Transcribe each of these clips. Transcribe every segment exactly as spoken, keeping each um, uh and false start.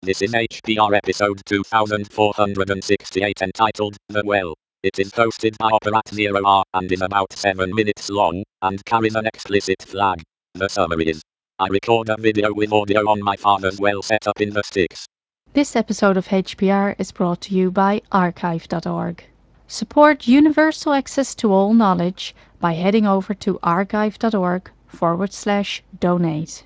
This is H P R episode two thousand four hundred sixty-eight entitled The Well. It is hosted by Operat Zero R and is about seven minutes long and carries an explicit flag. The summary is: I record a video with audio on my father's well set up in the sticks. This episode of H P R is brought to you by archive dot org. Support universal access to all knowledge by heading over to archive dot org forward slash donate.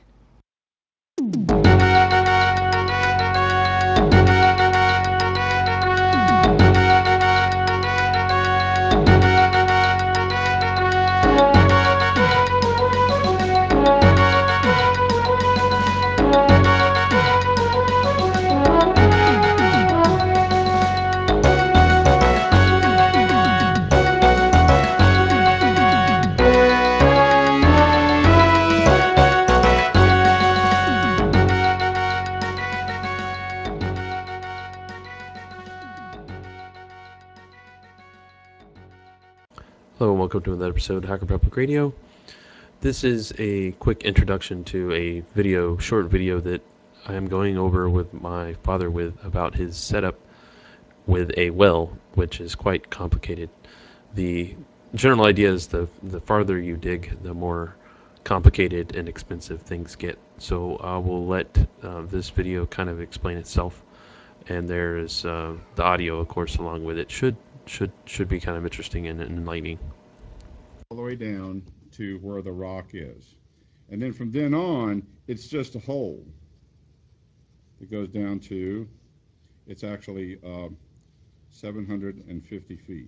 Hello and welcome to another episode of Hacker Public Radio. This is a quick introduction to a video, short video that I am going over with my father with about his setup with a well, which is quite complicated. The general idea is the the farther you dig, the more complicated and expensive things get. So I will let uh, this video kind of explain itself, and there's uh, the audio, of course, along with it. Should should should be kind of interesting and enlightening. All the way down to where the rock is. And then from then on, it's just a hole. It goes down to, it's actually uh, seven hundred fifty feet.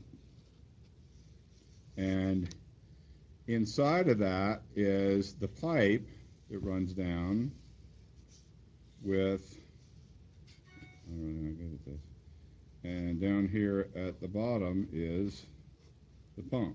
And inside of that is the pipe that runs down with, I don't know how good it is. And down here at the bottom is the pump.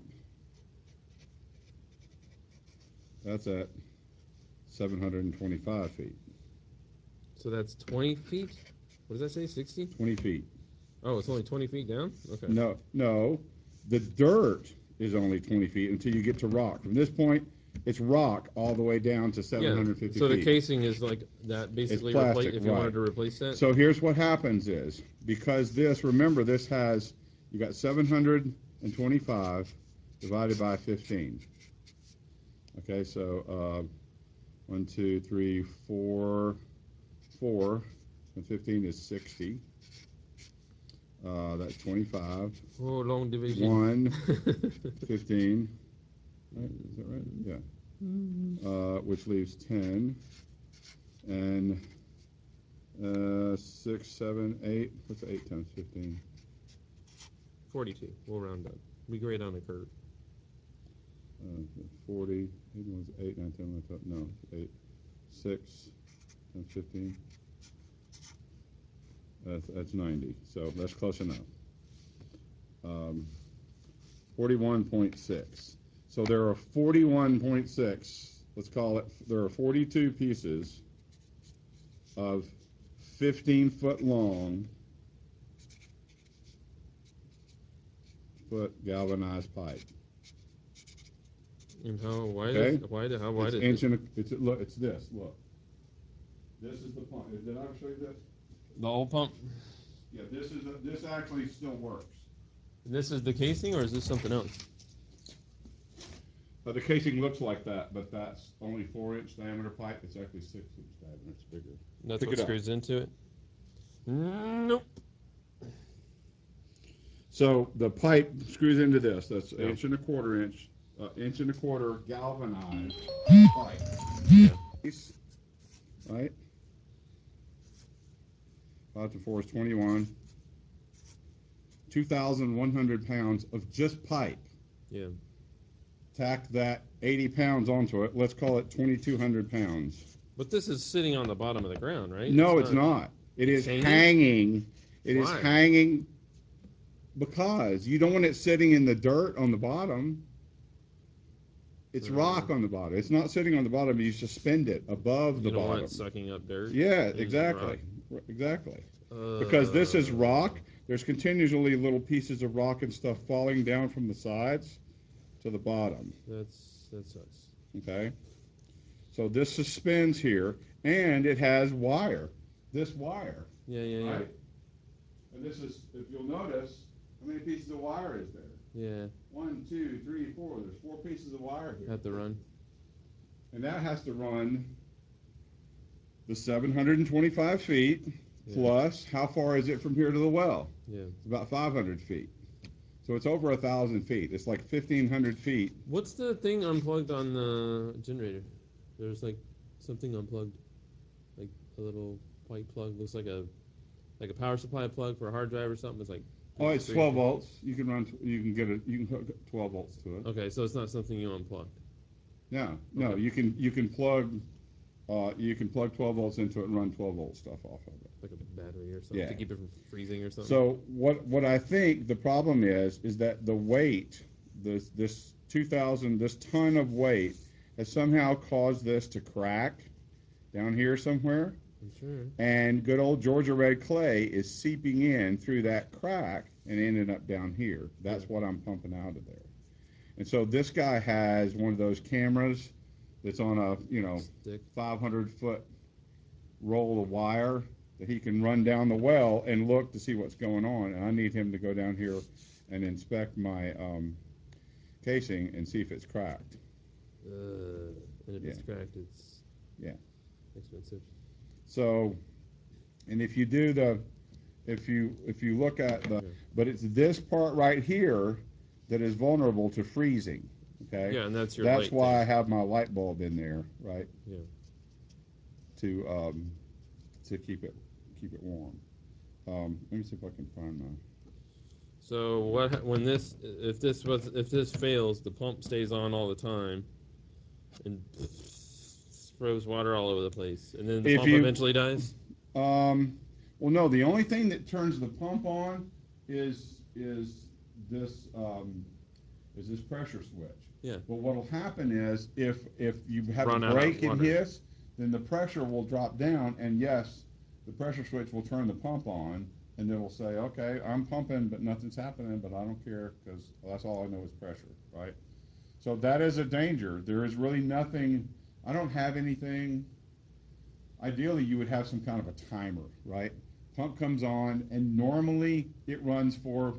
That's at seven hundred twenty-five feet. So that's twenty feet? What does that say, sixty? twenty feet. Oh, it's only twenty feet down? Okay. No, no. The dirt is only twenty feet until you get to rock. From this point, it's rock all the way down to seven hundred fifty yeah. So feet. the casing is like that, basically. It's plastic, repla- if you right. wanted to replace that. So here's what happens is, because this, remember, this has, you got seven hundred twenty-five divided by fifteen. Okay, so uh, one, two, three, four, four, and fifteen is sixty. Uh, that's twenty-five. Oh, long division. one, fifteen. Right? Is that right? Yeah. Uh, which leaves ten. And uh, six, seven, eight. What's eight times fifteen? forty-two. We'll round up. We grade on a curve. Uh, forty. eight one's eight, nine, ten, eleven, twelve. No, eight. six times fifteen. That's, that's ninety. So that's close enough. Um, forty-one point six. So there are forty-one point six, let's call it, there are forty-two pieces of fifteen foot long foot galvanized pipe. And how wide Okay? is wide? How wide It's is inch it? and a, it's look. It's this. Look. This is the pump. Did I ever show you this? The old pump. Yeah. This is a, this actually still works. This is the casing, or is this something else? But the casing looks like that, but that's only four inch diameter pipe. It's actually six inch diameter. It's bigger. That's Pick what it up. screws into it. Nope. So the pipe screws into this. That's Yeah. inch and a quarter inch, uh, inch and a quarter galvanized pipe. Yeah. Right. Five to four is twenty-one. two thousand one hundred pounds of just pipe. Yeah. Tack that eighty pounds onto it. Let's call it twenty-two hundred pounds. But this is sitting on the bottom of the ground, right? No, it's, it's not. not. It it's is hanging. hanging. It Why? is hanging because you don't want it sitting in the dirt on the bottom. It's uh, rock on the bottom. It's not sitting on the bottom. You suspend it above you the don't bottom. Want it sucking up dirt. Yeah, exactly, exactly. Uh, because this is rock. There's continually little pieces of rock and stuff falling down from the sides to the bottom. That's that sucks. Okay. So this suspends here, and it has wire. this wire, Yeah, yeah, yeah. right? And this is, if you'll notice, how many pieces of wire is there? Yeah. One, two, three, four. There's four pieces of wire here. Have to run. And that has to run the seven hundred twenty-five feet Yeah. plus, how far is it from here to the well? Yeah. It's about five hundred feet. So it's over a thousand feet. It's like fifteen hundred feet. What's the thing unplugged on the generator? There's like something unplugged, like a little white plug. Looks like a like a power supply plug for a hard drive or something. It's like Oh, it's twelve volts. You can run. You can get it. You can hook twelve volts to it. Okay, so it's not something you unplugged. No, no. Okay. You can you can plug. Uh, you can plug twelve volts into it and run twelve volt stuff off of it. Like a battery or something Yeah. to keep it from freezing or something. So what what I think the problem is is that the weight, this this two thousand, this ton of weight has somehow caused this to crack down here somewhere. I'm sure. And good old Georgia red clay is seeping in through that crack and ending up down here. That's Yeah. what I'm pumping out of there. And so this guy has one of those cameras that's on a, you know, Stick. five hundred foot roll of wire that he can run down the well and look to see what's going on. And I need him to go down here and inspect my um, casing and see if it's cracked. Uh, and if Yeah. it's cracked, it's Yeah. expensive. So, and if you do the, if you if you look at the, Yeah. but it's this part right here that is vulnerable to freezing. Okay. Yeah, and that's your That's light why thing. I have my light bulb in there, right? Yeah. To um, to keep it keep it warm. Um, let me see if I can find my. So what ha- when this if this was if this fails, the pump stays on all the time, and throws water all over the place, and then the If pump you eventually dies. Um, well, no. The only thing that turns the pump on is is this um, is this pressure switch. Yeah. But what will happen is if if you have Run a out of break in water. this, then the pressure will drop down, and yes, the pressure switch will turn the pump on, and it'll say, okay, I'm pumping, but nothing's happening, but I don't care because that's all I know is pressure, right? So that is a danger. There is really nothing. I don't have anything. Ideally, you would have some kind of a timer, right? Pump comes on, and normally it runs for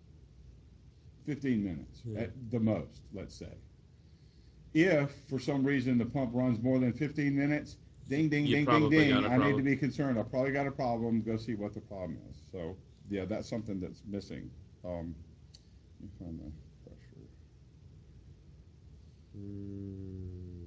fifteen minutes Yeah. at the most, let's say. If, for some reason, the pump runs more than fifteen minutes, ding, ding, You ding, ding, probably got ding, a I need to problem. be concerned. I probably got a problem. Go see what the problem is. So, yeah, that's something that's missing. Um, let me find the pressure. Mm.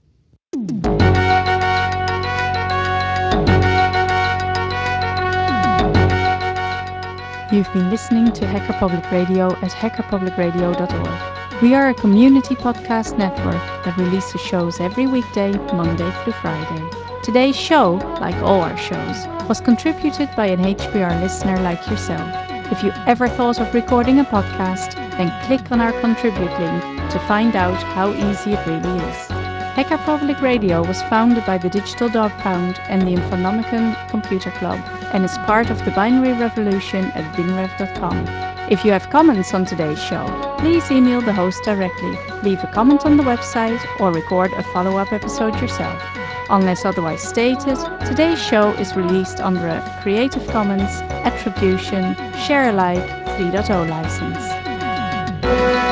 You've been listening to Hacker Public Radio at hacker public radio dot org. We are a community podcast network that releases shows every weekday, Monday through Friday. Today's show, like all our shows, was contributed by an H P R listener like yourself. If you ever thought of recording a podcast, then click on our contribute link to find out how easy it really is. Hacker Public Radio was founded by the Digital Dog Pound and the Infonomicon Computer Club and is part of the binary revolution at binrev dot com. If you have comments on today's show, please email the host directly, leave a comment on the website, or record a follow-up episode yourself. Unless otherwise stated, today's show is released under a Creative Commons Attribution Share Alike three point oh license.